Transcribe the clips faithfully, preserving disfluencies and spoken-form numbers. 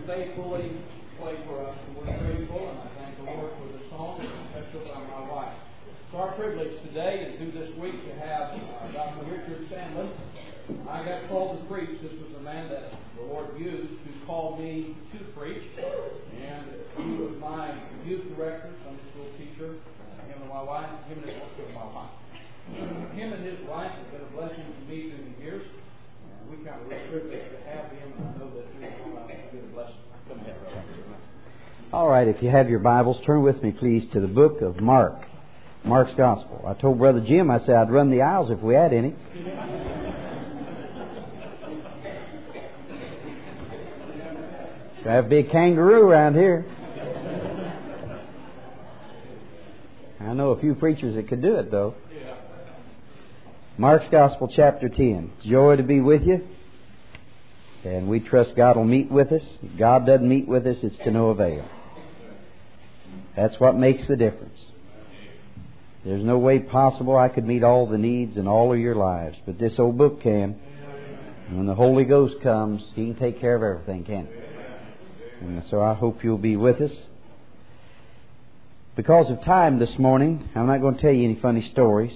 faithfully play for us, and we're grateful, and I thank the Lord for the song that's up by my wife. It's our privilege today and through this week to have uh, Doctor Richard Sandlin. I got called to preach. This was the man that the Lord used to call me to preach, and he was my youth director, Sunday school teacher, uh, him and my wife, him and his, my wife. Uh, him and his wife have been a blessing to me through the years. Uh, we kind of were privileged to have him, and I know that through him I've been a blessing. Come ahead, Brother. All right, if you have your Bibles, turn with me, please, to the book of Mark, Mark's Gospel. I told Brother Jim, I said I'd run the aisles if we had any. We have a big kangaroo around here. I know a few preachers that could do it, though. Mark's Gospel, chapter ten. It's joy to be with you. And we trust God will meet with us. If God doesn't meet with us, it's to no avail. That's what makes the difference. There's no way possible I could meet all the needs in all of your lives, but this old book can. And when the Holy Ghost comes, He can take care of everything, can't He? And so I hope you'll be with us. Because of time this morning, I'm not going to tell you any funny stories.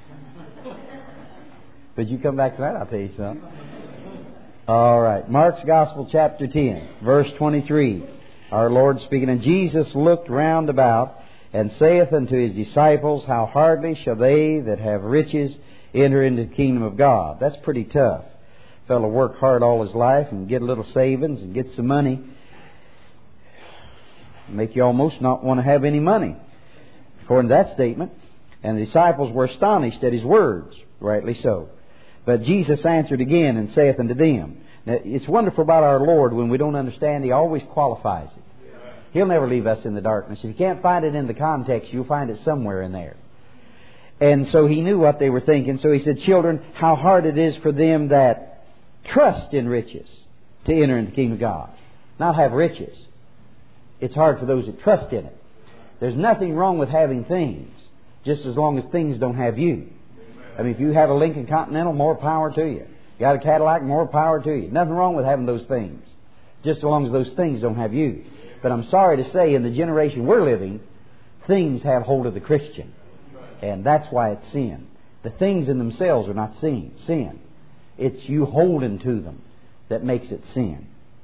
But you come back to that, I'll tell you something. All right. Mark's Gospel, chapter ten, verse twenty-three. Our Lord speaking, and Jesus looked round about, and saith unto His disciples, how hardly shall they that have riches enter into the kingdom of God. That's pretty tough. A fellow work hard all his life and get a little savings and get some money. Make you almost not want to have any money, according to that statement. And the disciples were astonished at His words, rightly so. But Jesus answered again and saith unto them. Now, it's wonderful about our Lord, when we don't understand, He always qualifies it. He'll never leave us in the darkness. If you can't find it in the context, you'll find it somewhere in there. And so He knew what they were thinking. So He said, children, how hard it is for them that trust in riches to enter into the kingdom of God. Not have riches. It's hard for those that trust in it. There's nothing wrong with having things, just as long as things don't have you. I mean, if you have a Lincoln Continental, more power to you. You got a Cadillac, more power to you. Nothing wrong with having those things, just as long as those things don't have you. But I'm sorry to say, in the generation we're living, things have hold of the Christian. And that's why it's sin. The things in themselves are not sin. Sin. It's you holding to them that makes it sin.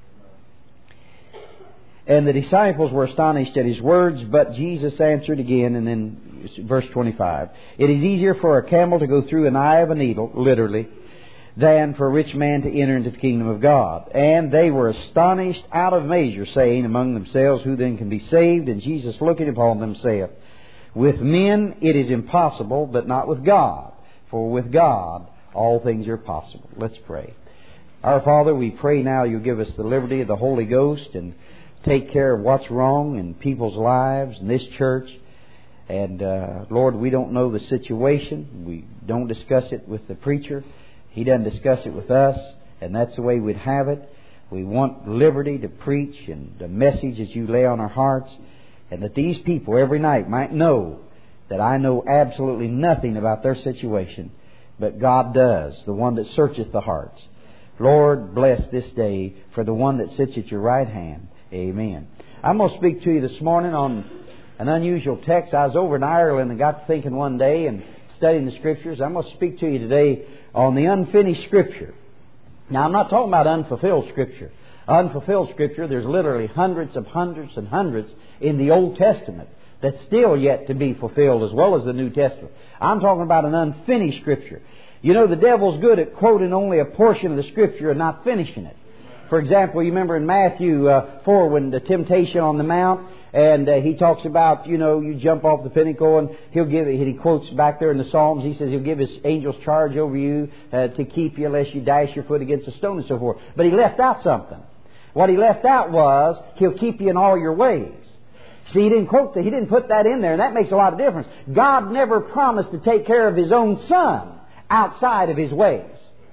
And the disciples were astonished at His words, but Jesus answered again, and then verse twenty-five. It is easier for a camel to go through an eye of a needle, literally, than for a rich man to enter into the kingdom of God. And they were astonished out of measure, saying among themselves, who then can be saved? And Jesus, looking upon them, saith, with men it is impossible, but not with God. For with God all things are possible. Let's pray. Our Father, we pray now You'll give us the liberty of the Holy Ghost and take care of what's wrong in people's lives in this church. And uh, Lord, we don't know the situation. We don't discuss it with the preacher. He doesn't discuss it with us, and that's the way we'd have it. We want liberty to preach and the message that You lay on our hearts, and that these people every night might know that I know absolutely nothing about their situation, but God does, the one that searcheth the hearts. Lord, bless this day for the one that sits at Your right hand. Amen. I'm going to speak to you this morning on an unusual text. I was over in Ireland and got to thinking one day and studying the Scriptures. I'm going to speak to you today on the unfinished Scripture. Now, I'm not talking about unfulfilled Scripture. Unfulfilled Scripture, there's literally hundreds of hundreds and hundreds in the Old Testament that's still yet to be fulfilled, as well as the New Testament. I'm talking about an unfinished Scripture. You know, the devil's good at quoting only a portion of the Scripture and not finishing it. For example, you remember in Matthew uh, four, when the temptation on the mount, and uh, he talks about, you know, you jump off the pinnacle, and he'll give it. He quotes back there in the Psalms. He says He'll give His angels charge over you uh, to keep you lest you dash your foot against a stone and so forth. But he left out something. What he left out was He'll keep you in all your ways. See, he didn't quote that. He didn't put that in there, and that makes a lot of difference. God never promised to take care of His own Son outside of His ways.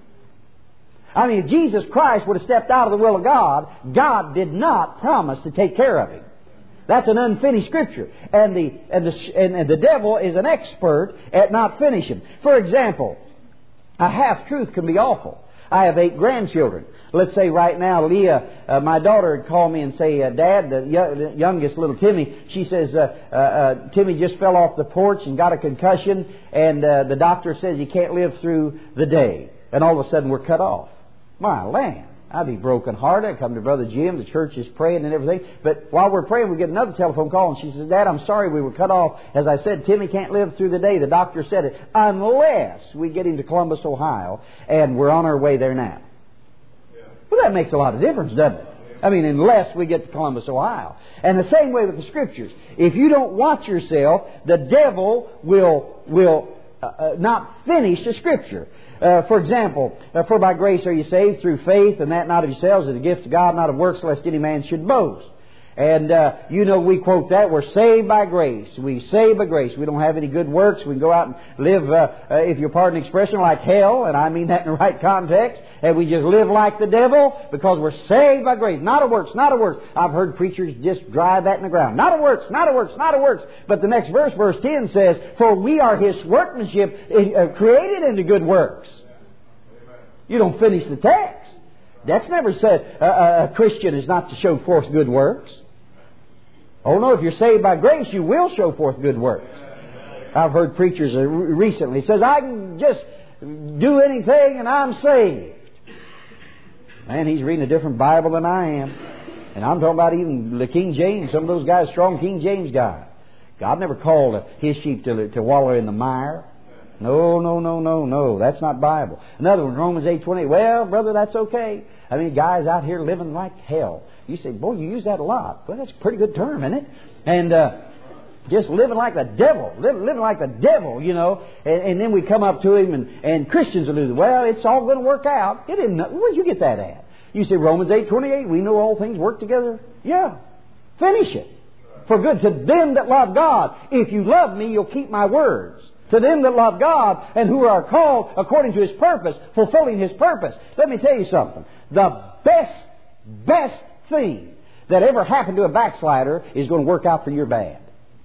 I mean, if Jesus Christ would have stepped out of the will of God, God did not promise to take care of Him. That's an unfinished Scripture. And the, and the, and, and the devil is an expert at not finishing. For example, a half-truth can be awful. I have eight grandchildren. Let's say right now, Leah, uh, my daughter, would call me and say, uh, Dad, the, y- the youngest little Timmy, she says, uh, uh, uh, Timmy just fell off the porch and got a concussion, and uh, the doctor says he can't live through the day. And all of a sudden we're cut off. My land. I'd be broken hearted. I'd come to Brother Jim. The church is praying and everything. But while we're praying, we get another telephone call, and she says, Dad, I'm sorry we were cut off. As I said, Timmy can't live through the day. The doctor said it. Unless we get him to Columbus, Ohio, and we're on our way there now. Well, that makes a lot of difference, doesn't it? I mean, unless we get to Columbus, Ohio. And the same way with the Scriptures. If you don't watch yourself, the devil will will uh, uh, not finish the Scripture. Uh, for example, uh, for by grace are you saved through faith, and that not of yourselves is a gift of God, not of works, lest any man should boast. And, uh, you know, we quote that, we're saved by grace. We saved by grace. We don't have any good works. We can go out and live, uh, uh, if you'll pardon the expression, like hell, and I mean that in the right context, and we just live like the devil because we're saved by grace. Not of works, not of works. I've heard preachers just drive that in the ground. Not of works, not of works, not of works. But the next verse, verse ten says, for we are His workmanship, uh, created into good works. You don't finish the text. That's never said uh, a Christian is not to show forth good works. Oh no, if you're saved by grace, you will show forth good works. I've heard preachers recently says, I can just do anything and I'm saved. Man, he's reading a different Bible than I am. And I'm talking about even the King James, some of those guys, strong King James guys. God never called His sheep to, to wallow in the mire. No, no, no, no, no. That's not Bible. Another one, Romans eight twenty. Well, brother, that's okay. I mean, guys out here living like hell. You say, boy, you use that a lot. Well, that's a pretty good term, isn't it? And uh, just living like the devil. Living, living like the devil, you know. And, and then we come up to him, and, and Christians will do, well, it's all going to work out. It didn't. Where'd you get that at? You say, Romans eight twenty-eight, we know all things work together. Yeah. Finish it. For good to them that love God. If you love me, you'll keep my words. To them that love God and who are called according to His purpose, fulfilling His purpose. Let me tell you something. The best, best thing that ever happened to a backslider is going to work out for your bad.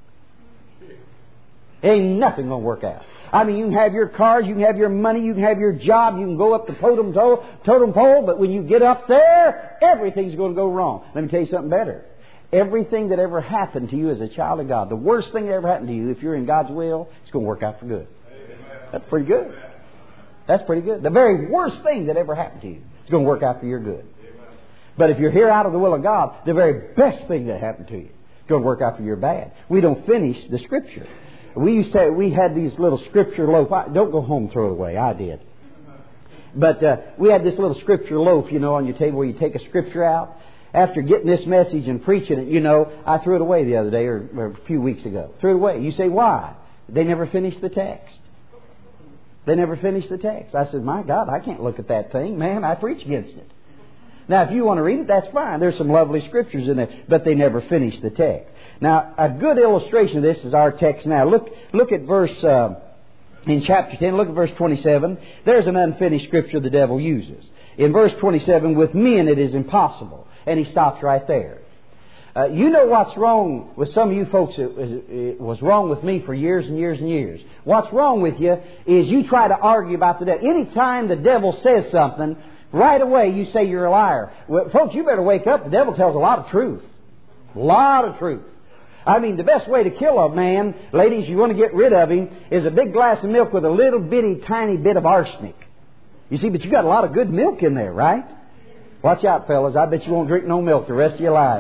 Ain't nothing going to work out. I mean, you can have your cars, you can have your money, you can have your job, you can go up the totem, to- totem pole, but when you get up there, everything's going to go wrong. Let me tell you something better. Everything that ever happened to you as a child of God, the worst thing that ever happened to you, if you're in God's will, it's going to work out for good. That's pretty good. That's pretty good. The very worst thing that ever happened to you, it's going to work out for your good. But if you're here out of the will of God, the very best thing that happened to you, it's going to work out for your bad. We don't finish the Scripture. We used to, we had these little Scripture loaf. I, don't go home and throw it away. I did. But uh, we had this little Scripture loaf, you know, on your table where you take a Scripture out. After getting this message and preaching it, you know, I threw it away the other day or, or a few weeks ago. Threw it away. You say, why? They never finished the text. They never finished the text. I said, my God, I can't look at that thing. Man, I preach against it. Now, if you want to read it, that's fine. There's some lovely Scriptures in there, but they never finished the text. Now, a good illustration of this is our text now. Look, look at verse, uh, in chapter ten, look at verse twenty-seven. There's an unfinished Scripture the devil uses. In verse twenty-seven, with men it is impossible. And he stops right there. Uh, you know what's wrong with some of you folks? It was, it was wrong with me for years and years and years. What's wrong with you is you try to argue about the devil. Any time the devil says something, right away you say you're a liar. Well, folks, you better wake up. The devil tells a lot of truth. A lot of truth. I mean, the best way to kill a man, ladies, you want to get rid of him, is a big glass of milk with a little bitty tiny bit of arsenic. You see, but you got a lot of good milk in there, right? Watch out, fellas. I bet you won't drink no milk the rest of your life.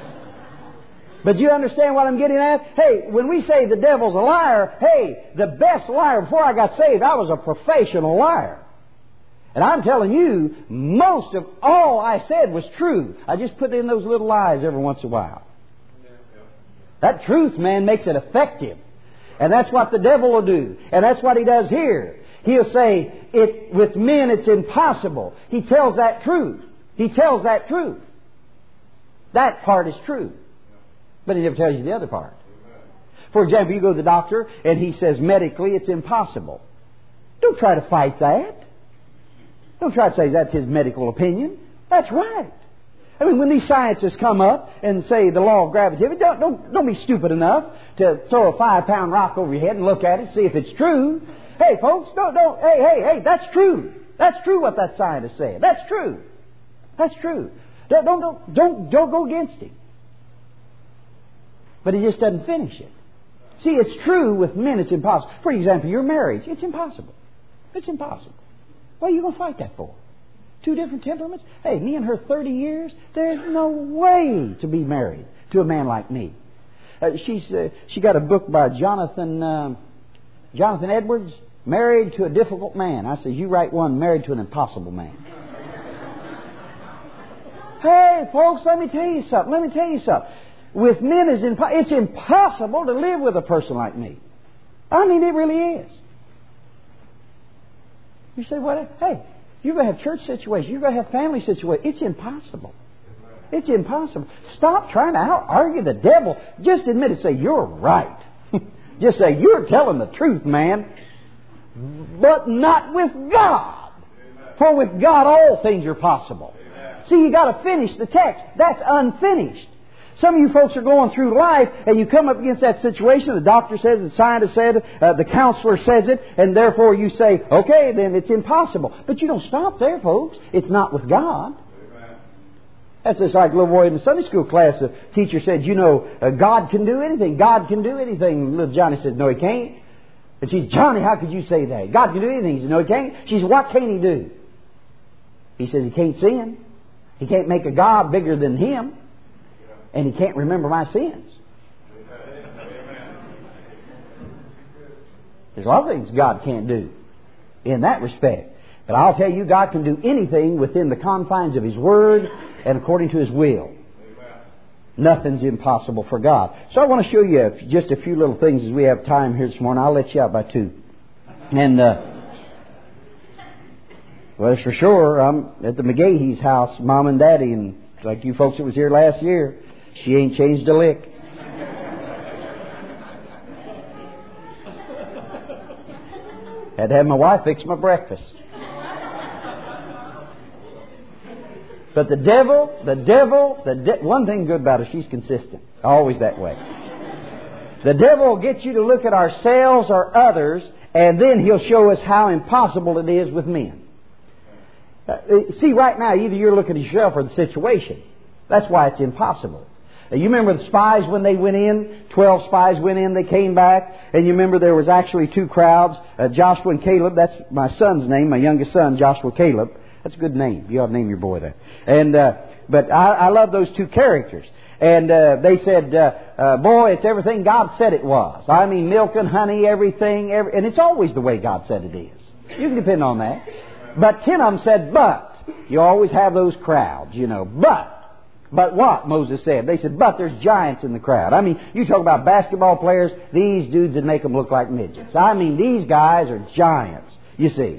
But you understand what I'm getting at? Hey, when we say the devil's a liar, hey, the best liar, before I got saved, I was a professional liar. And I'm telling you, most of all I said was true. I just put in those little lies every once in a while. That truth, man, makes it effective. And that's what the devil will do. And that's what he does here. He'll say, it, with men it's impossible. He tells that truth. He tells that truth. That part is true. But he never tells you the other part. For example, you go to the doctor and he says medically it's impossible. Don't try to fight that. Don't try to say that's his medical opinion. That's right. I mean, when these scientists come up and say the law of gravity, don't, don't, don't be stupid enough to throw a five-pound rock over your head and look at it, see if it's true. Hey, folks, don't, don't, hey, hey, hey, that's true. That's true what that scientist said. That's true. That's true. Don't, don't, don't, don't go against him. But he just doesn't finish it. See, it's true with men, it's impossible. For example, your marriage, it's impossible. It's impossible. What are you going to fight that for? Two different temperaments? Hey, me and her thirty years, there's no way to be married to a man like me. Uh, she's uh, she got a book by Jonathan uh, Jonathan Edwards, Married to a Difficult Man. I said, you write one, Married to an Impossible Man. Hey, folks, let me tell you something. Let me tell you something. With men, it's, impo- it's impossible to live with a person like me. I mean, it really is. You say, what? Hey, you're going to have church situations. You're going to have family situations. It's impossible. It's impossible. Stop trying to out-argue the devil. Just admit it. Say, you're right. Just say, you're telling the truth, man. But not with God. For with God, all things are possible. See, you got to finish the text. That's unfinished. Some of you folks are going through life and you come up against that situation. The doctor says it, the scientist said it, uh, the counselor says it, and therefore you say, okay, then it's impossible. But you don't stop there, folks. It's not with God. Amen. That's just like a little boy in the Sunday school class. The teacher said, you know, uh, God can do anything. God can do anything. Little Johnny says, no, he can't. And she's, Johnny, how could you say that? God can do anything. He says, no, he can't. She says, what can he do? He says, he can't sin. He can't make a God bigger than him. And he can't remember my sins. There's a lot of things God can't do in that respect. But I'll tell you, God can do anything within the confines of His Word and according to His will. Nothing's impossible for God. So I want to show you just a few little things as we have time here this morning. I'll let you out by two. And, uh, well, for sure, I'm at the McGahee's house, Mom and Daddy, and like you folks that was here last year, she ain't changed a lick. Had to have my wife fix my breakfast. But the devil, the devil, the de- one thing good about her, she's consistent. Always that way. The devil will get you to look at ourselves or others, and then he'll show us how impossible it is with men. Uh, see, right now, either you're looking at yourself or the situation. That's why it's impossible. You remember the spies when they went in? Twelve spies went in, they came back. And you remember there was actually two crowds. Uh, Joshua and Caleb, that's my son's name, my youngest son, Joshua Caleb. That's a good name. You ought to name your boy that. And, uh, but I, I love those two characters. And uh, they said, uh, uh, boy, it's everything God said it was. I mean, milk and honey, everything. Every, and it's always the way God said it is. You can depend on that. But ten of them said, but. You always have those crowds, you know. But. But what? Moses said. They said, but there's giants in the crowd. I mean, you talk about basketball players, these dudes that make them look like midgets. I mean, these guys are giants, you see.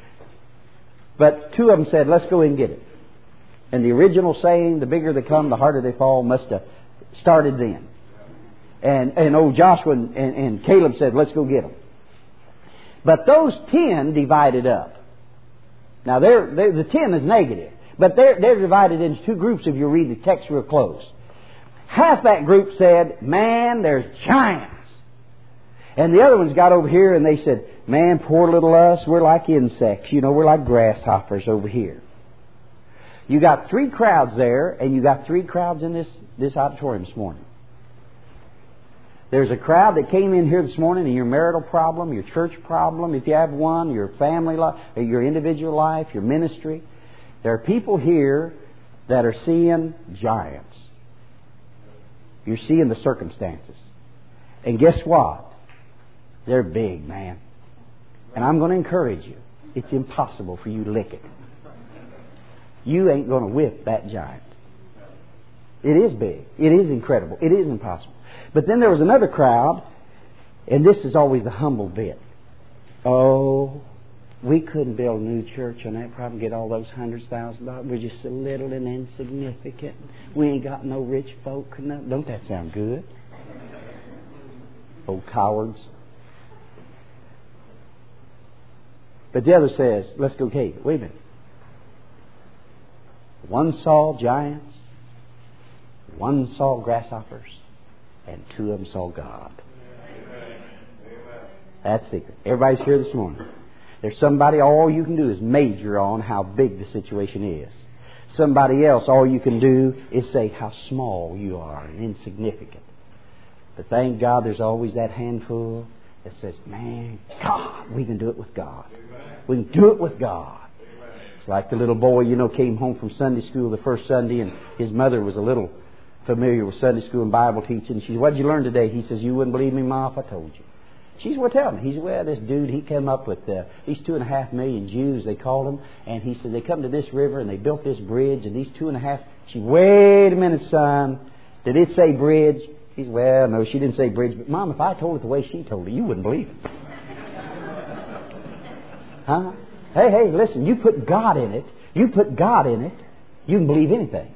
But two of them said, let's go and get it. And the original saying, the bigger they come, the harder they fall, must have started then. And, and old Joshua and, and, and Caleb said, let's go get them. But those ten divided up. Now, they're, they're, the ten is negative. But they're, they're divided into two groups if you read the text real close. Half that group said, man, there's giants. And the other ones got over here and they said, man, poor little us, we're like insects. You know, we're like grasshoppers over here. You got three crowds there, and you got three crowds in this, this auditorium this morning. There's a crowd that came in here this morning in your marital problem, your church problem, if you have one, your family life, your individual life, your ministry. There are people here that are seeing giants. You're seeing the circumstances. And guess what? They're big, man. And I'm going to encourage you. It's impossible for you to lick it. You ain't going to whip that giant. It is big. It is incredible. It is impossible. But then there was another crowd, and this is always the humble bit. Oh, we couldn't build a new church on that problem, get all those hundreds of thousand dollars. We're just so little and insignificant. We ain't got no rich folk. No. Don't that sound good? Old cowards. But the other says, let's go, Kate. Wait a minute. One saw giants, one saw grasshoppers, and two of them saw God. That's secret. Everybody's here this morning. There's somebody, all you can do is major on how big the situation is. Somebody else, all you can do is say how small you are and insignificant. But thank God there's always that handful that says, man, God, we can do it with God. We can do it with God. It's like the little boy, you know, came home from Sunday school the first Sunday, and his mother was a little familiar with Sunday school and Bible teaching. She said, what did you learn today? He says, you wouldn't believe me, Ma, if I told you. She said, well, tell me. He said, well, this dude, he came up with uh, these two and a half million Jews, they called them. And he said, they come to this river and they built this bridge, and these two and a half... She said, wait a minute, son. Did it say bridge? He said, well, no, she didn't say bridge. But, Mom, if I told it the way she told it, you wouldn't believe it. Huh? Hey, hey, listen, you put God in it. You put God in it, you can believe anything.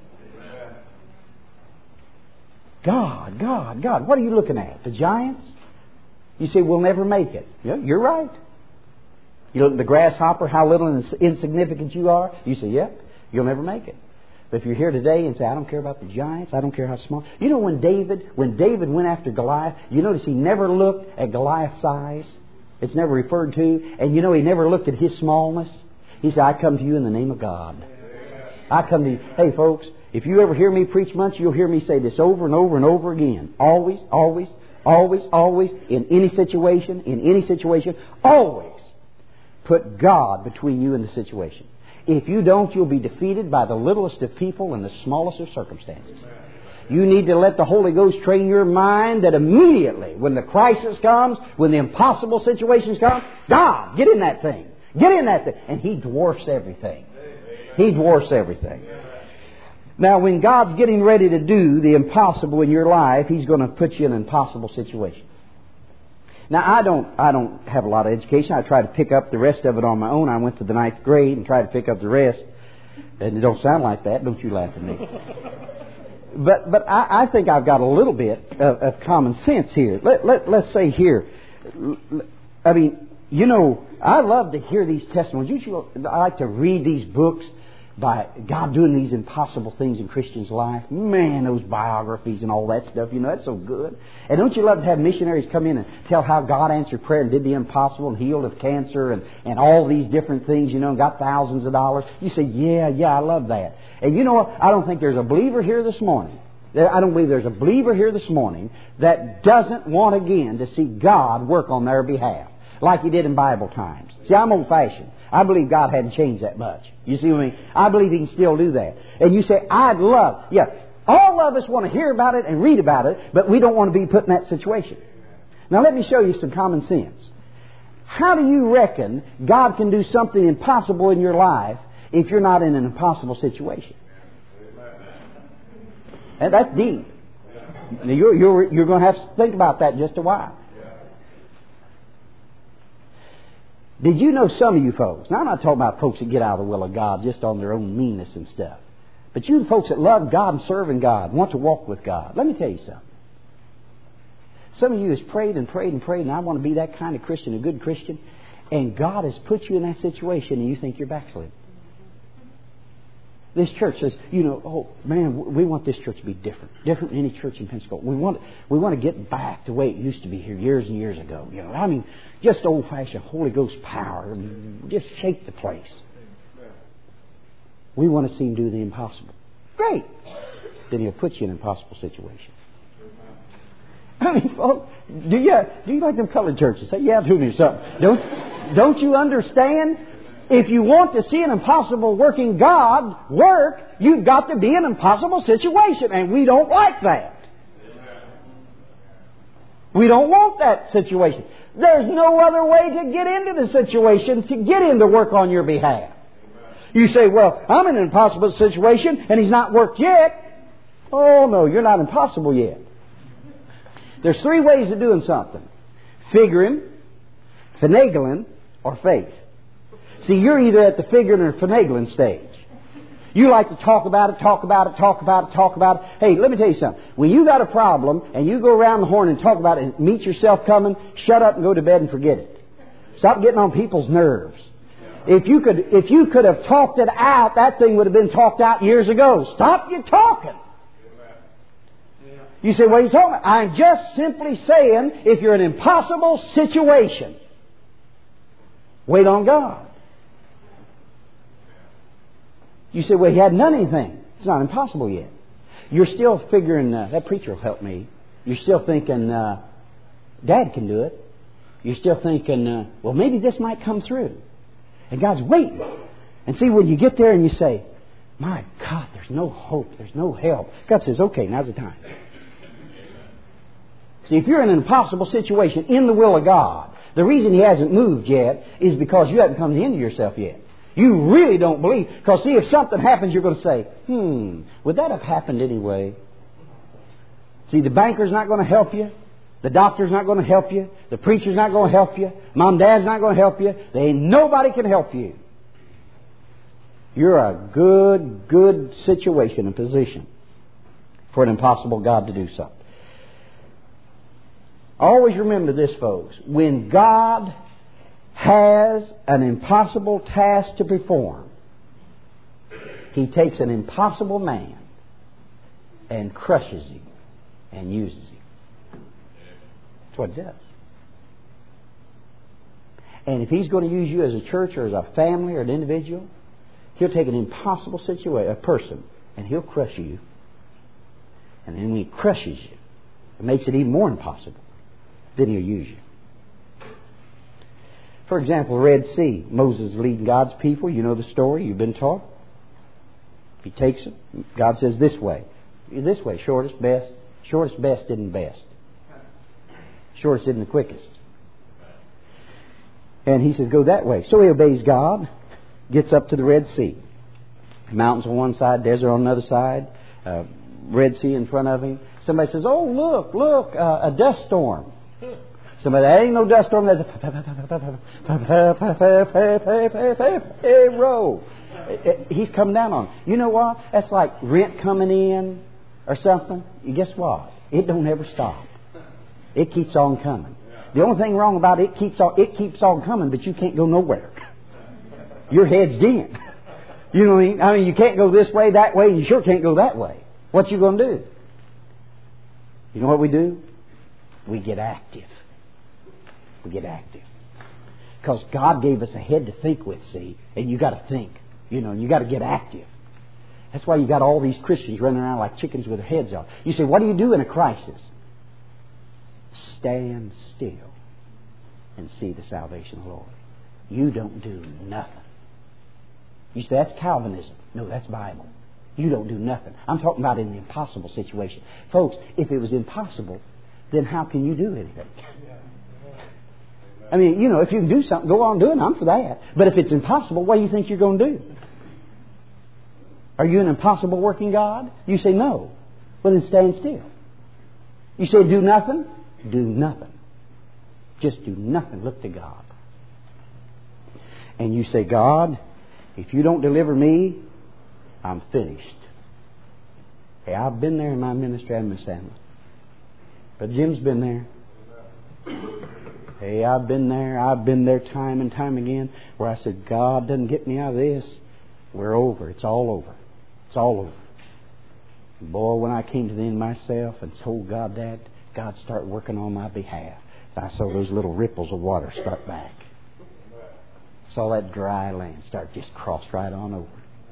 God, God, God. What are you looking at? The giants? You say, we'll never make it. Yeah, you're right. You look at the grasshopper, how little and insignificant you are. You say, yep, you'll never make it. But if you're here today and say, I don't care about the giants, I don't care how small. You know, when David, when David went after Goliath, you notice he never looked at Goliath's size. It's never referred to. And you know, he never looked at his smallness. He said, I come to you in the name of God. I come to you. Hey, folks, if you ever hear me preach much, you'll hear me say this over and over and over again. Always, always, always, always, in any situation, in any situation, always put God between you and the situation. If you don't, you'll be defeated by the littlest of people in the smallest of circumstances. You need to let the Holy Ghost train your mind that immediately, when the crisis comes, when the impossible situations come, God, get in that thing. Get in that thing. And He dwarfs everything. He dwarfs everything. Now, when God's getting ready to do the impossible in your life, He's going to put you in an impossible situation. Now, I don't I don't have a lot of education. I try to pick up the rest of it on my own. I went to the ninth grade and tried to pick up the rest. And it don't sound like that. Don't you laugh at me. But but I, I think I've got a little bit of, of common sense here. Let, let, let's say here, I mean, you know, I love to hear these testimonies. You, I like to read these books by God doing these impossible things in Christians' life. Man, those biographies and all that stuff, you know, that's so good. And don't you love to have missionaries come in and tell how God answered prayer and did the impossible and healed of cancer and, and all these different things, you know, and got thousands of dollars. You say, yeah, yeah, I love that. And you know what? I don't think there's a believer here this morning. I don't believe there's a believer here this morning that doesn't want again to see God work on their behalf like He did in Bible times. See, I'm old-fashioned. I believe God hadn't changed that much. You see what I mean? I believe He can still do that. And you say, I'd love, yeah, all of us want to hear about it and read about it, but we don't want to be put in that situation. Now let me show you some common sense. How do you reckon God can do something impossible in your life if you're not in an impossible situation? And that's deep. Now you're, you're, you're going to have to think about that just a while. Did you know some of you folks, now I'm not talking about folks that get out of the will of God just on their own meanness and stuff, but you folks that love God and serving God, want to walk with God, let me tell you something. Some of you has prayed and prayed and prayed, and I want to be that kind of Christian, a good Christian, and God has put you in that situation and you think you're backslidden. This church says, you know, oh man, we want this church to be different, different than any church in Pensacola. We want, we want to get back the way it used to be here years and years ago. You know, I mean, just old-fashioned Holy Ghost power, just shake the place. We want to see Him do the impossible. Great. Then He'll put you in an impossible situation. I mean, folks, do you do you like them colored churches? Say, yeah, do me something. Don't don't you understand? If you want to see an impossible working God work, you've got to be in an impossible situation. And we don't like that. We don't want that situation. There's no other way to get into the situation, to get Him to work on your behalf. You say, well, I'm in an impossible situation and He's not worked yet. Oh, no, you're not impossible yet. There's three ways of doing something. Figuring, finagling, or faith. See, you're either at the figuring or finagling stage. You like to talk about it, talk about it, talk about it, talk about it. Hey, let me tell you something. When you got a problem and you go around the horn and talk about it and meet yourself coming, shut up and go to bed and forget it. Stop getting on people's nerves. If you could, if you could have talked it out, that thing would have been talked out years ago. Stop your talking. You say, what are you talking about? I'm just simply saying, if you're in an impossible situation, Wait on God. You say, well, he hadn't done anything. It's not impossible yet. You're still figuring, uh, that preacher will help me. You're still thinking, uh, Dad can do it. You're still thinking, uh, well, maybe this might come through. And God's waiting. And see, when you get there and you say, my God, there's no hope, there's no help. God says, okay, now's the time. See, if you're in an impossible situation in the will of God, the reason He hasn't moved yet is because you haven't come to the end of yourself yet. You really don't believe. Because see, if something happens, you're going to say, hmm, would that have happened anyway? See, the banker's not going to help you. The doctor's not going to help you. The preacher's not going to help you. Mom and Dad's not going to help you. There ain't nobody can help you. You're a good, good situation and position for an impossible God to do something. Always remember this, folks. When God has an impossible task to perform, He takes an impossible man and crushes him and uses him. That's what He does. And if He's going to use you as a church or as a family or an individual, He'll take an impossible situation, a person, and He'll crush you. And then when He crushes you, it makes it even more impossible. Then He'll use you. For example, Red Sea. Moses leading God's people. You know the story. You've been taught. He takes it. God says this way. This way. Shortest, best. Shortest, best isn't best. Shortest isn't the quickest. And He says, go that way. So he obeys God. Gets up to the Red Sea. Mountains on one side, desert on the other side. Uh, Red Sea in front of him. Somebody says, oh, look, look, uh, a dust storm. Somebody, there ain't no dust storm. There's a row. He's coming down on. You know what? That's like rent coming in or something. Guess what? It don't ever stop. It keeps on coming. The only thing wrong about it, it keeps on, it keeps on coming, but you can't go nowhere. Your head's in. You know what I mean? I mean, you can't go this way, that way, and you sure can't go that way. What you going to do? You know what we do? We get active. We get active. Because God gave us a head to think with, see? And you got to think. You know, and you got to get active. That's why you got all these Christians running around like chickens with their heads off. You say, what do you do in a crisis? Stand still and see the salvation of the Lord. You don't do nothing. You say, that's Calvinism. No, that's Bible. You don't do nothing. I'm talking about in an impossible situation. Folks, if it was impossible, then how can you do anything? I mean, you know, if you can do something, go on doing it. I'm for that. But if it's impossible, what do you think you're going to do? Are you an impossible working God? You say no. Well, then stand still. You say do nothing? Do nothing. Just do nothing. Look to God. And you say, God, if you don't deliver me, I'm finished. Hey, I've been there in my ministry and Miss Sandler. But Jim's been there. Hey, I've been there. I've been there time and time again where I said, God doesn't get me out of this. We're over. It's all over. It's all over. And boy, when I came to the end of myself and told God that, God started working on my behalf. I saw those little ripples of water start back. Saw that dry land start just cross right on over.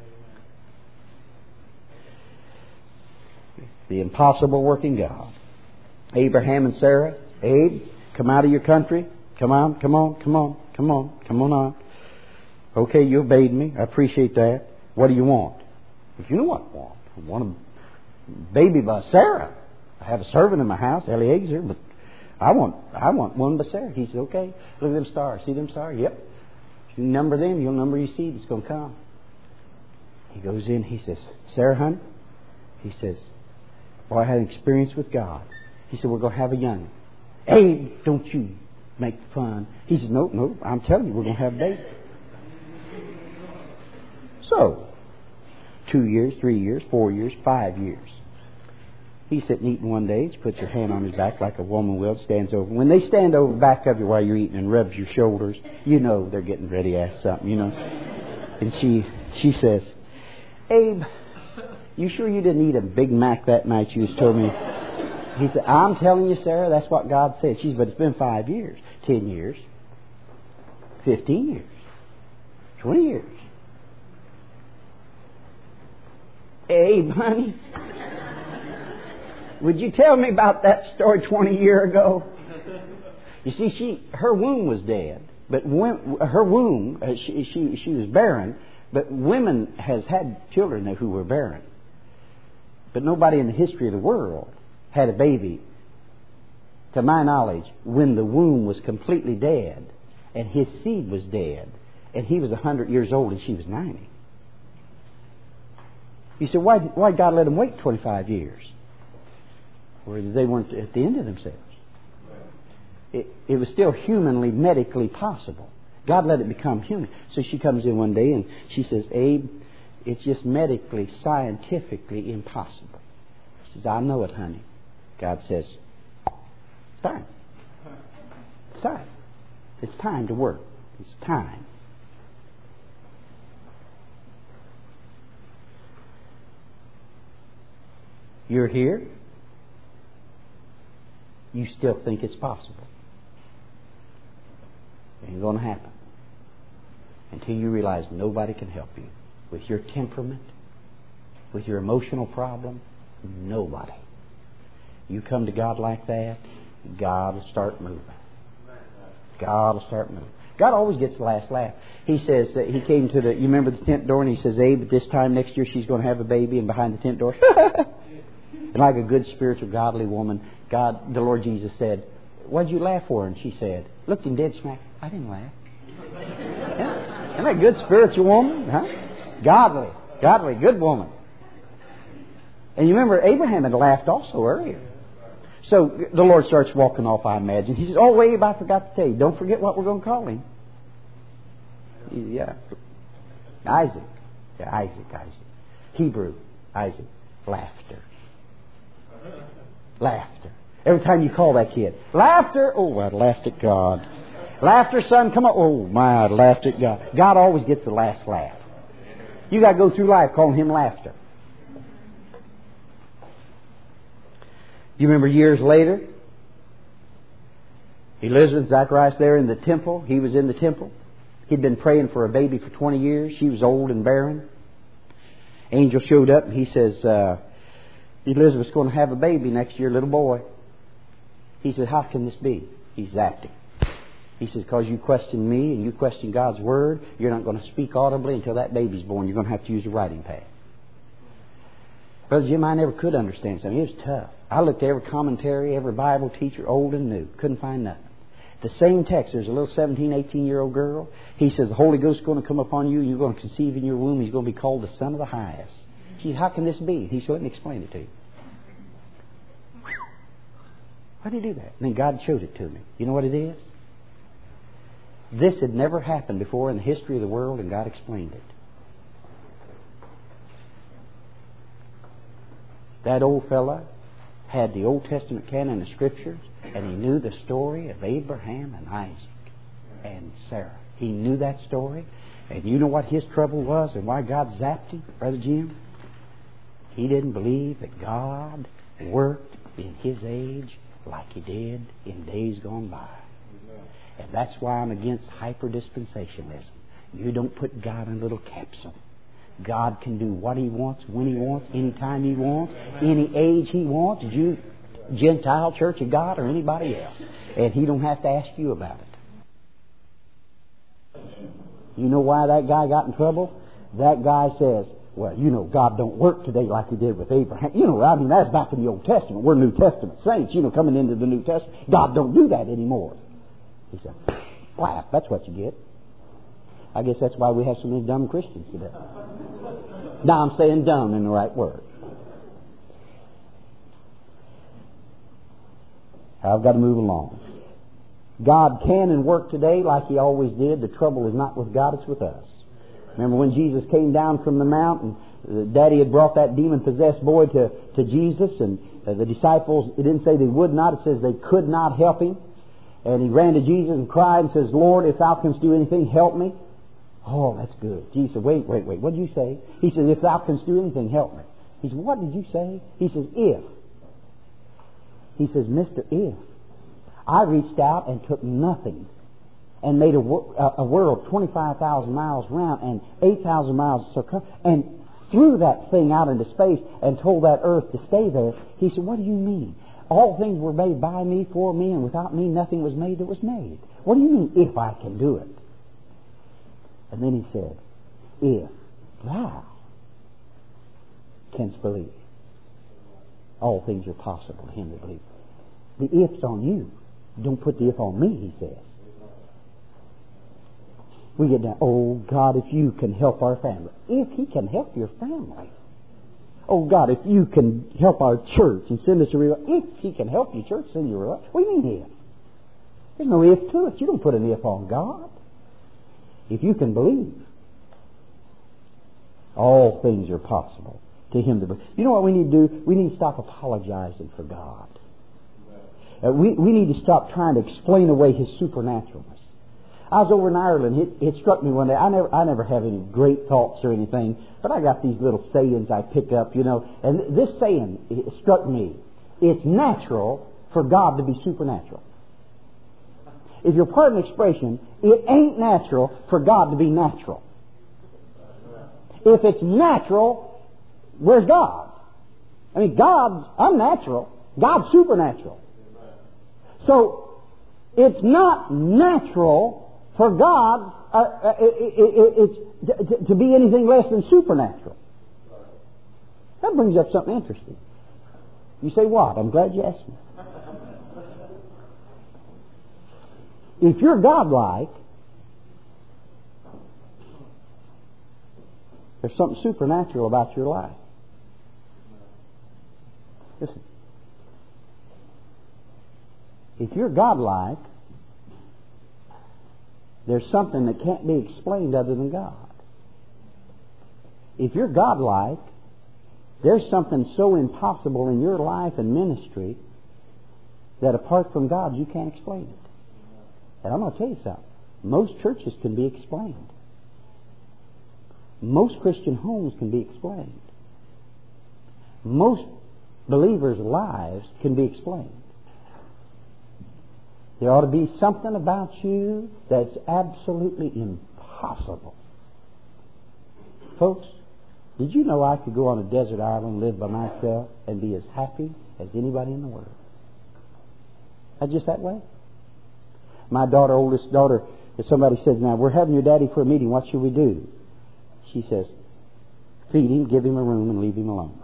The impossible working God. Abraham and Sarah. Abe, come out of your country. Come on, come on, come on, come on, come on on. Okay, you obeyed me. I appreciate that. What do you want? If you know what I want. I want a baby by Sarah. I have a servant in my house, Eliezer, but I want I want one by Sarah. He said, okay, look at them stars. See them stars? Yep. If you number them, you'll number your seed. It's going to come. He goes in. He says, Sarah, honey, he says, boy, I had an experience with God. He said, we're going to have a young. Hey, don't you make fun. He said, nope, nope. I'm telling you, we're going to have a baby. So, two years, three years, four years, five years. He's sitting eating one day. She puts her hand on his back like a woman will, stands over. When they stand over back of you while you're eating and rubs your shoulders, you know they're getting ready to ask something, you know. And she she says, Abe, you sure you didn't eat a Big Mac that night you just told me? He said, I'm telling you, Sarah, that's what God said. She said, but it's been five years, ten years. Fifteen years. Twenty years. Abe, honey, would you tell me about that story twenty years ago? You see, she her womb was dead, but when, her womb uh, she, she she was barren. But women has had children who were barren. But nobody in the history of the world had a baby, to my knowledge, when the womb was completely dead and his seed was dead, and he was a hundred years old and she was ninety. You said, why why did God let them wait twenty-five years? Or they weren't at the end of themselves. It, it was still humanly, medically possible. God let it become human. So she comes in one day and she says, Abe, it's just medically, scientifically impossible. She says, I know it, honey. God says, time. It's time. It's time to work. It's time. You're here. You still think it's possible. It ain't going to happen until you realize nobody can help you. With your temperament, with your emotional problem, nobody. You come to God like that, God will start moving. God will start moving. God always gets the last laugh. He says that he came to the, you remember the tent door, and he says, Abe, at this time next year she's going to have a baby, and behind the tent door, and like a good spiritual godly woman, God, the Lord Jesus said, what'd you laugh for? And she said, looked him dead smack. I didn't laugh. Yeah. Isn't that a good spiritual woman? Huh? Godly, godly, good woman. And you remember Abraham had laughed also earlier. So the Lord starts walking off, I imagine. He says, oh, Abe, I forgot to tell you. Don't forget what we're going to call him. Yeah. Isaac. Yeah, Isaac, Isaac. Hebrew, Isaac. Laughter. Laughter. Every time you call that kid, laughter. Oh, I laughed at God. Laughter, son, come on. Oh, my, I laughed at God. God always gets the last laugh. You got to go through life calling him laughter. You remember years later, Elizabeth, Zacharias there in the temple. He was in the temple. He'd been praying for a baby for twenty years. She was old and barren. Angel showed up and he says, uh, Elizabeth's going to have a baby next year, little boy. He said, how can this be? He's zapped him. He says, because you question me and you question God's Word, you're not going to speak audibly until that baby's born. You're going to have to use a writing pad. Brother Jim, I never could understand something. It was tough. I looked at every commentary, every Bible teacher, old and new. Couldn't find nothing. The same text, there's a little seventeen, eighteen-year-old girl. He says, the Holy Ghost is going to come upon you and you're going to conceive in your womb. He's going to be called the Son of the Highest. She said, how can this be? He said, let me explain it to you. Why did he do that? And then God showed it to me. You know what it is? This had never happened before in the history of the world, and God explained it. That old fella had the Old Testament canon of Scriptures, and he knew the story of Abraham and Isaac and Sarah. He knew that story, and you know what his trouble was and why God zapped him, Brother Jim? He didn't believe that God worked in his age like he did in days gone by. And that's why I'm against hyper-dispensationalism. You don't put God in a little capsule. God can do what He wants, when He wants, anytime He wants, any age He wants, Jew, Gentile, Church of God, or anybody else. And He don't have to ask you about it. You know why that guy got in trouble? That guy says, well, you know, God don't work today like He did with Abraham. You know, I mean, that's back in the Old Testament. We're New Testament saints, you know, coming into the New Testament. God don't do that anymore. He said, laugh, that's what you get. I guess that's why we have so many dumb Christians today. Now I'm saying dumb in the right word. I've got to move along. God can and work today like He always did. The trouble is not with God, it's with us. Remember when Jesus came down from the mountain, uh, Daddy had brought that demon-possessed boy to, to Jesus, and uh, the disciples, it didn't say they would not, it says they could not help him. And he ran to Jesus and cried and says, Lord, if thou canst do anything, help me. Oh, that's good. Jesus said, wait, wait, wait. What did you say? He says, if thou canst do anything, help me. He said, what did you say? He says, if. He says, Mister If. I reached out and took nothing and made a, a, a world twenty-five thousand miles around and eight thousand miles circumference, and threw that thing out into space and told that earth to stay there, he said, what do you mean? All things were made by me, for me, and without me nothing was made that was made. What do you mean, if I can do it? And then he said, if thou canst believe, all things are possible to him that believes. The if's on you. Don't put the if on me, he says. We get down, oh God, if you can help our family. If he can help your family. Oh God, if you can help our church and send us a real, if he can help your church, send you a real. What do you mean if? There's no if to it. You don't put an if on God. If you can believe, all things are possible to him to believe. You know what we need to do? We need to stop apologizing for God. Uh, we, we need to stop trying to explain away his supernaturalness. I was over in Ireland. It, it struck me one day. I never, I never have any great thoughts or anything, but I got these little sayings I pick up, you know. And this saying it struck me. It's natural for God to be supernatural. If you'll pardon the expression, it ain't natural for God to be natural. If it's natural, where's God? I mean, God's unnatural. God's supernatural. So, it's not natural for God uh, uh, it, it, it, to, to be anything less than supernatural. That brings up something interesting. You say, what? I'm glad you asked me. If you're godlike, there's something supernatural about your life. Listen. If you're godlike, there's something that can't be explained other than God. If you're godlike, there's something so impossible in your life and ministry that apart from God, you can't explain it. And I'm going to tell you something. Most churches can be explained. Most Christian homes can be explained. Most believers' lives can be explained. There ought to be something about you that's absolutely impossible. Folks, did you know I could go on a desert island, live by myself, and be as happy as anybody in the world? That's just that way. My daughter, oldest daughter, if somebody says, now, we're having your daddy for a meeting, what should we do? She says, feed him, give him a room, and leave him alone.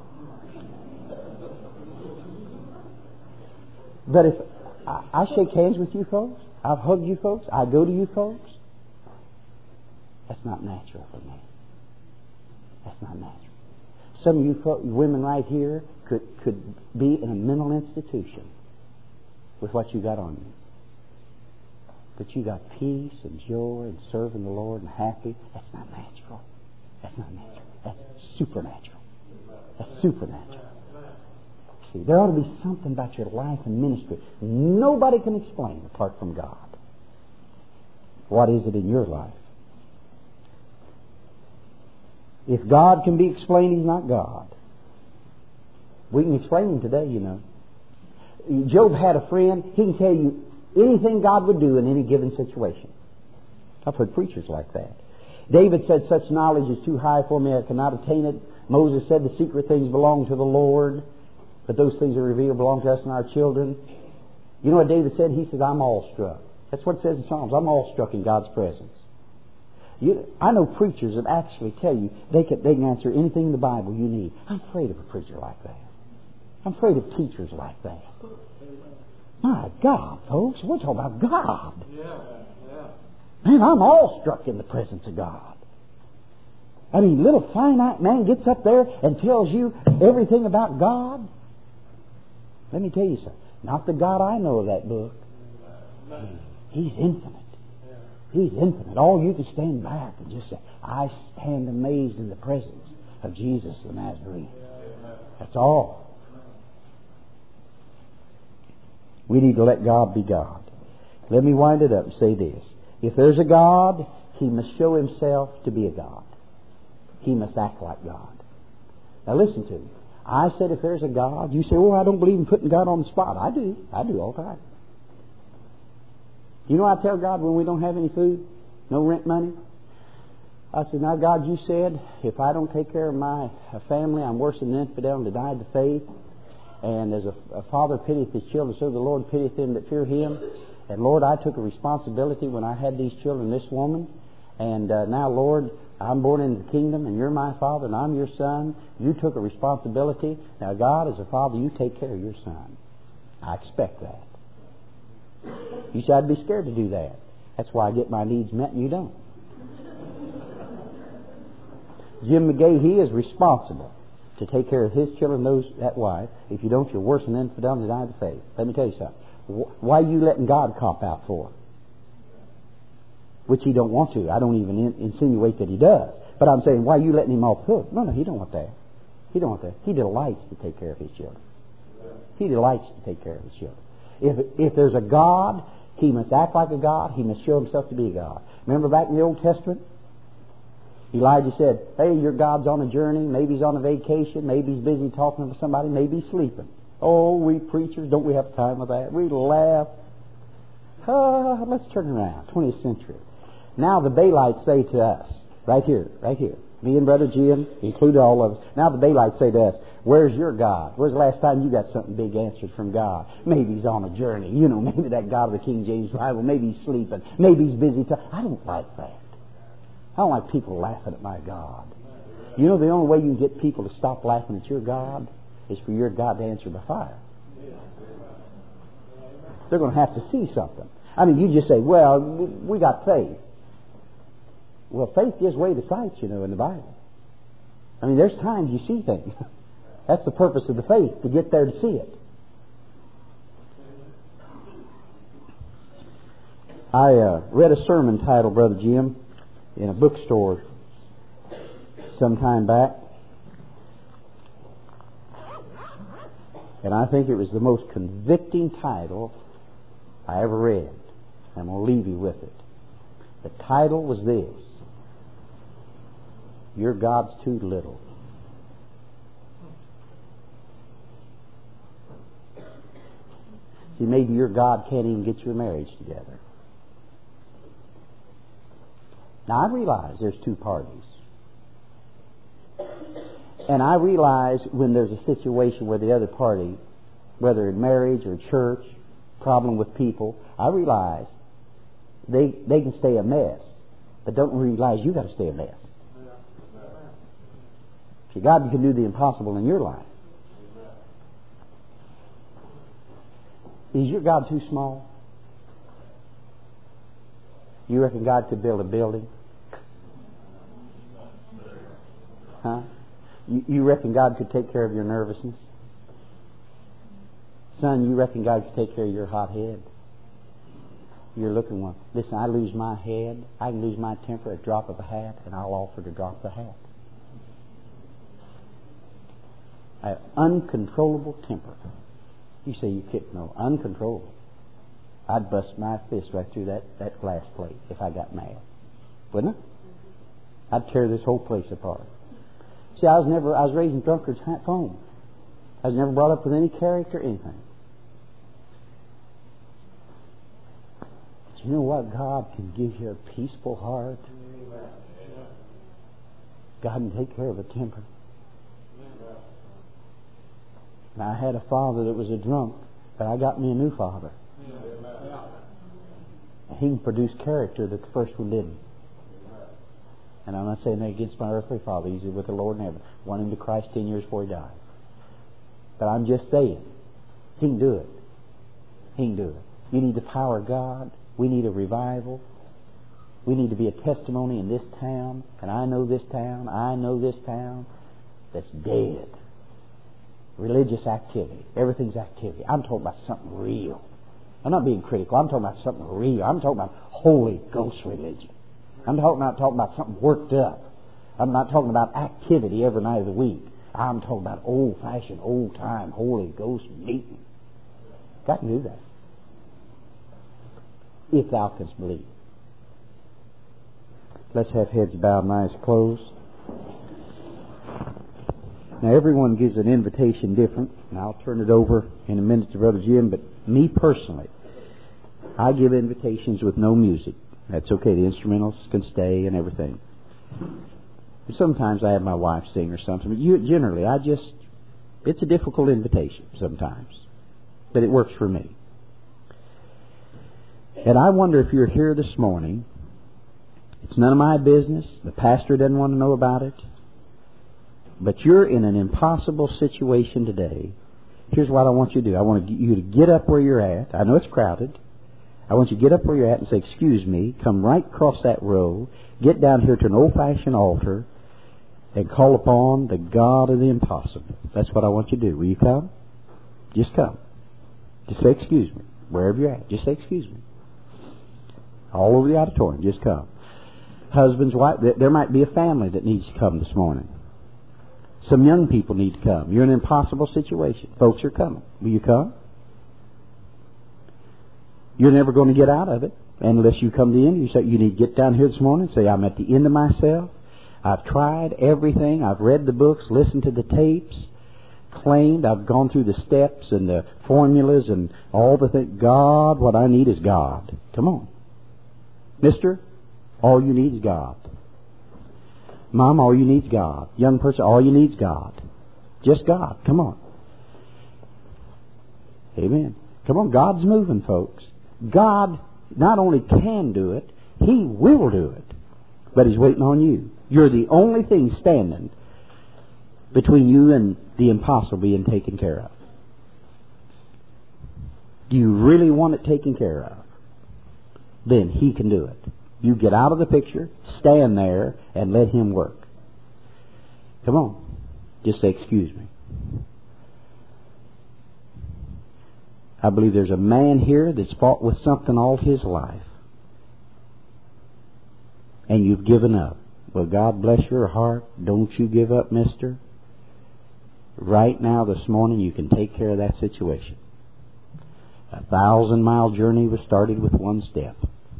But if I, I shake hands with you folks, I've hugged you folks, I go to you folks, that's not natural for me. That's not natural. Some of you fo- women right here could, could be in a mental institution with what you got on you. But you got peace and joy and serving the Lord and happy. That's not natural. That's not natural. That's supernatural. That's supernatural. See, there ought to be something about your life and ministry nobody can explain apart from God. What is it in your life? If God can be explained, He's not God. We can explain Him today, you know. Job had a friend. He can tell you anything God would do in any given situation. I've heard preachers like that. David said, such knowledge is too high for me, I cannot attain it. Moses said, the secret things belong to the Lord, but those things are revealed belong to us and our children. You know what David said? He said, I'm awestruck. That's what it says in Psalms. I'm awestruck in God's presence. You, I know preachers that actually tell you they can, they can answer anything in the Bible you need. I'm afraid of a preacher like that. I'm afraid of teachers like that. My God, folks, we're talking about God. Yeah, yeah. Man, I'm awestruck in the presence of God. I mean, little finite man gets up there and tells you everything about God. Let me tell you something. Not the God I know of that book. He's infinite. He's infinite. All you can stand back and just say, I stand amazed in the presence of Jesus the Nazarene. That's all. We need to let God be God. Let me wind it up and say this. If there's a God, He must show Himself to be a God. He must act like God. Now listen to me. I said if there's a God, you say, oh, I don't believe in putting God on the spot. I do. I do all the time. You know what I tell God when we don't have any food? No rent money? I said, now God, you said, if I don't take care of my family, I'm worse than an infidel and denied the faith. And as a, a father pitieth his children, so the Lord pitieth them that fear him. And Lord, I took a responsibility when I had these children, this woman. And uh, now, Lord, I'm born into the kingdom, and you're my father, and I'm your son. You took a responsibility. Now, God, as a father, you take care of your son. I expect that. You said I'd be scared to do that. That's why I get my needs met, and you don't. Jim McGay, he is responsible to take care of his children, those that wife. If you don't, you're worse than an infidel and deny the faith. Let me tell you something. Why are you letting God cop out for? Which he don't want to. I don't even in, insinuate that he does. But I'm saying, why are you letting him off the hook? No, no, he don't want that. He don't want that. He delights to take care of his children. He delights to take care of his children. If if there's a God, he must act like a God. He must show himself to be a God. Remember back in the Old Testament? Elijah said, hey, your God's on a journey. Maybe he's on a vacation. Maybe he's busy talking to somebody. Maybe he's sleeping. Oh, we preachers, don't we have time with that? We laugh. Ah, let's turn around. twentieth century. Now the Baalites say to us, right here, right here, me and Brother Jim, included all of us. Now the Baalites say to us, where's your God? Where's the last time you got something big answered from God? Maybe he's on a journey. You know, maybe that God of the King James Bible. Maybe he's sleeping. Maybe he's busy. T- I don't like that. I don't like people laughing at my God. You know, the only way you can get people to stop laughing at your God is for your God to answer by fire. They're going to have to see something. I mean, you just say, well, we got faith. Well, faith gives way to sight, you know, in the Bible. I mean, there's times you see things. That's the purpose of the faith, to get there to see it. I uh, read a sermon titled, Brother Jim, in a bookstore some time back. And I think it was the most convicting title I ever read. I'm going to leave you with it. The title was this: Your God's Too Little. See, maybe your God can't even get your marriage together. Now, I realize there's two parties. And I realize when there's a situation where the other party, whether in marriage or church, problem with people, I realize they they can stay a mess, but don't realize you got to stay a mess. See, God can do the impossible in your life. Is your God too small? You reckon God could build a building? Huh? You, you reckon God could take care of your nervousness? Son, you reckon God could take care of your hot head? You're looking one. Listen, I lose my head. I can lose my temper at a drop of a hat, and I'll offer to drop the hat. I have uncontrollable temper. You say you can't know. Uncontrollable. I'd bust my fist right through that, that glass plate if I got mad. Wouldn't I? I'd tear this whole place apart. See, I was never, I was raised in drunkards' home. I was never brought up with any character or anything. But you know what? God can give you a peaceful heart. God can take care of a temper. And I had a father that was a drunk, but I got me a new father. He can produce character that the first one didn't. And I'm not saying that against my earthly father. He's with the Lord in heaven. Won him to Christ ten years before he died. But I'm just saying, he can do it. He can do it. You need the power of God. We need a revival. We need to be a testimony in this town. And I know this town. I know this town that's dead. Religious activity. Everything's activity. I'm talking about something real. I'm not being critical. I'm talking about something real. I'm talking about Holy Ghost religion. I'm talking about, talking about something worked up. I'm not talking about activity every night of the week. I'm talking about old-fashioned, old-time Holy Ghost meeting. God can do that. If thou canst believe. Let's have heads bowed and eyes closed. Now, everyone gives an invitation different, and I'll turn it over in a minute to Brother Jim, but me personally, I give invitations with no music. That's okay. The instrumentals can stay and everything. Sometimes I have my wife sing or something. But you, generally, I just, it's a difficult invitation sometimes. But it works for me. And I wonder if you're here this morning. It's none of my business. The pastor doesn't want to know about it. But you're in an impossible situation today. Here's what I want you to do. I want you to get up where you're at. I know it's crowded. I want you to get up where you're at and say, excuse me, come right across that row, get down here to an old-fashioned altar, and call upon the God of the impossible. That's what I want you to do. Will you come? Just come. Just say, excuse me. Wherever you're at, just say, excuse me. All over the auditorium, just come. Husbands, wives, there might be a family that needs to come this morning. Some young people need to come. You're in an impossible situation. Folks are coming. Will you come? You're never going to get out of it unless you come to the end. You say, you need to get down here this morning and say, I'm at the end of myself. I've tried everything. I've read the books, listened to the tapes, claimed. I've gone through the steps and the formulas and all the things. God, what I need is God. Come on. Mister, all you need is God. Mom, all you need is God. Young person, all you need is God. Just God. Come on. Amen. Come on. God's moving, folks. God not only can do it, He will do it. But He's waiting on you. You're the only thing standing between you and the impossible being taken care of. Do you really want it taken care of? Then He can do it. You get out of the picture, stand there, and let Him work. Come on. Just say, excuse me. I believe there's a man here that's fought with something all his life. And you've given up. Well, God bless your heart. Don't you give up, mister. Right now, this morning, you can take care of that situation. A thousand mile journey was started with one step.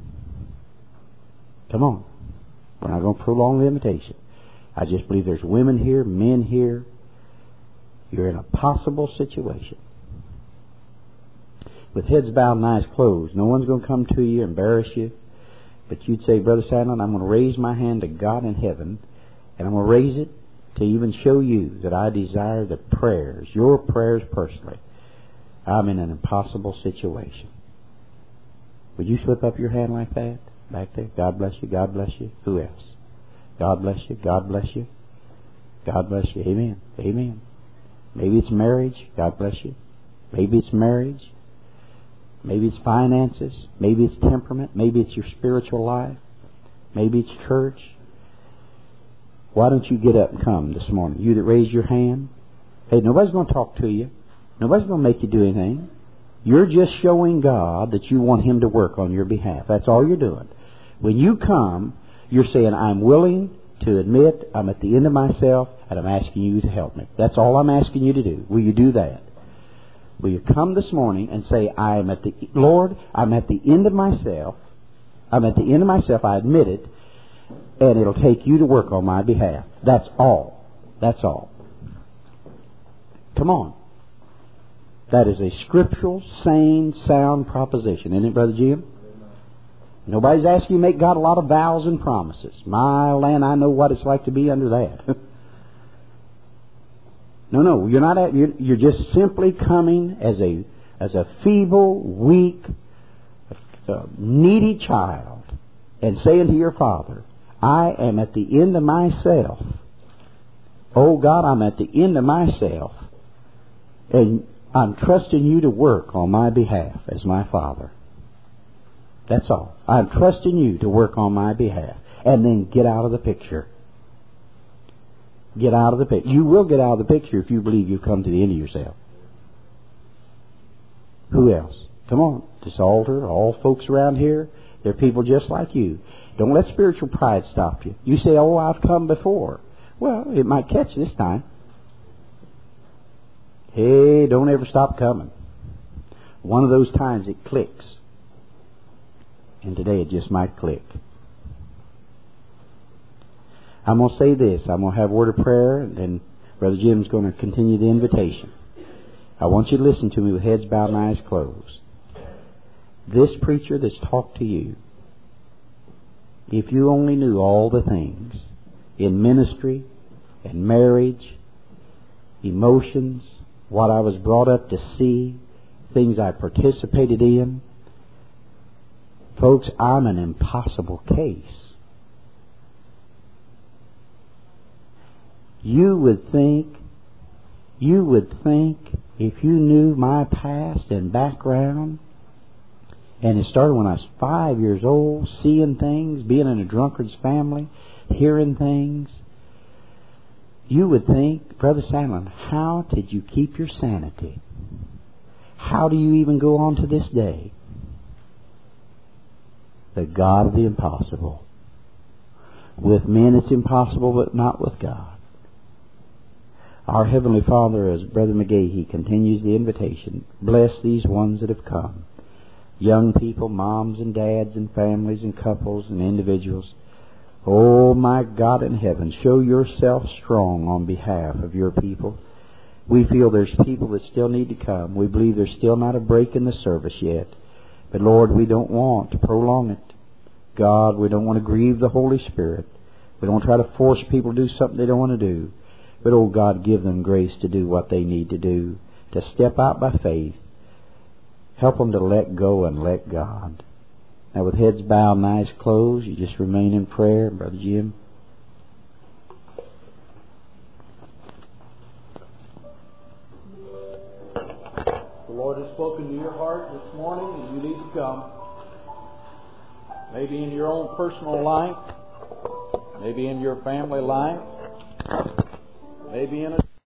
Come on. We're not going to prolong the invitation. I just believe there's women here, men here. You're in a possible situation. With heads bowed and eyes closed, no one's going to come to you, embarrass you. But you'd say, Brother Sandlin, I'm going to raise my hand to God in heaven, and I'm going to raise it to even show you that I desire the prayers, your prayers personally. I'm in an impossible situation. Would you slip up your hand like that? Back there. God bless you. God bless you. Who else? God bless you. God bless you. God bless you. Amen. Amen. Maybe it's marriage. God bless you. Maybe it's marriage. Maybe it's finances. Maybe it's temperament. Maybe it's your spiritual life. Maybe it's church. Why don't you get up and come this morning? You that raised your hand. Hey, nobody's going to talk to you. Nobody's going to make you do anything. You're just showing God that you want Him to work on your behalf. That's all you're doing. When you come, you're saying, I'm willing to admit I'm at the end of myself and I'm asking you to help me. That's all I'm asking you to do. Will you do that? Will you come this morning and say, I am at the, Lord, I'm at the end of myself. I'm at the end of myself. I admit it. And it'll take you to work on my behalf. That's all. That's all. Come on. That is a scriptural, sane, sound proposition. Isn't it, Brother Jim? Nobody's asking you to make God a lot of vows and promises. My land, I know what it's like to be under that. No, no, you're not. At, you're, you're just simply coming as a as a feeble, weak, uh, needy child, and saying to your Father, "I am at the end of myself. Oh God, I'm at the end of myself, and I'm trusting you to work on my behalf as my Father." That's all. I'm trusting you to work on my behalf, and then get out of the picture. Get out of the picture. You will get out of the picture if you believe you've come to the end of yourself. Who else? Come on. This altar, all folks around here, they're people just like you. Don't let spiritual pride stop you. You say, oh, I've come before. Well, it might catch this time. Hey, don't ever stop coming. One of those times it clicks. And today it just might click. I'm going to say this. I'm going to have a word of prayer, and then Brother Jim's going to continue the invitation. I want you to listen to me with heads bowed and eyes closed. this preacher that's talked to you, if you only knew all the things in ministry and marriage, emotions, what I was brought up to see, things I participated in. Folks, I'm an impossible case. You would think, you would think if you knew my past and background, and it started when I was five years old, seeing things, being in a drunkard's family, hearing things, you would think, Brother Sandlin, how did you keep your sanity? How do you even go on to this day? The God of the impossible. With men it's impossible, but not with God. Our Heavenly Father, as Brother McGee, he continues the invitation, bless these ones that have come. Young people, moms and dads and families and couples and individuals. Oh, my God in heaven, show yourself strong on behalf of your people. We feel there's people that still need to come. We believe there's still not a break in the service yet. But Lord, we don't want to prolong it. God, we don't want to grieve the Holy Spirit. We don't try to force people to do something they don't want to do. But, oh God, give them grace to do what they need to do, to step out by faith. Help them to let go and let God. Now, with heads bowed and eyes closed, you just remain in prayer, Brother Jim. The Lord has spoken to your heart this morning, and you need to come. Maybe in your own personal life, maybe in your family life, maybe in a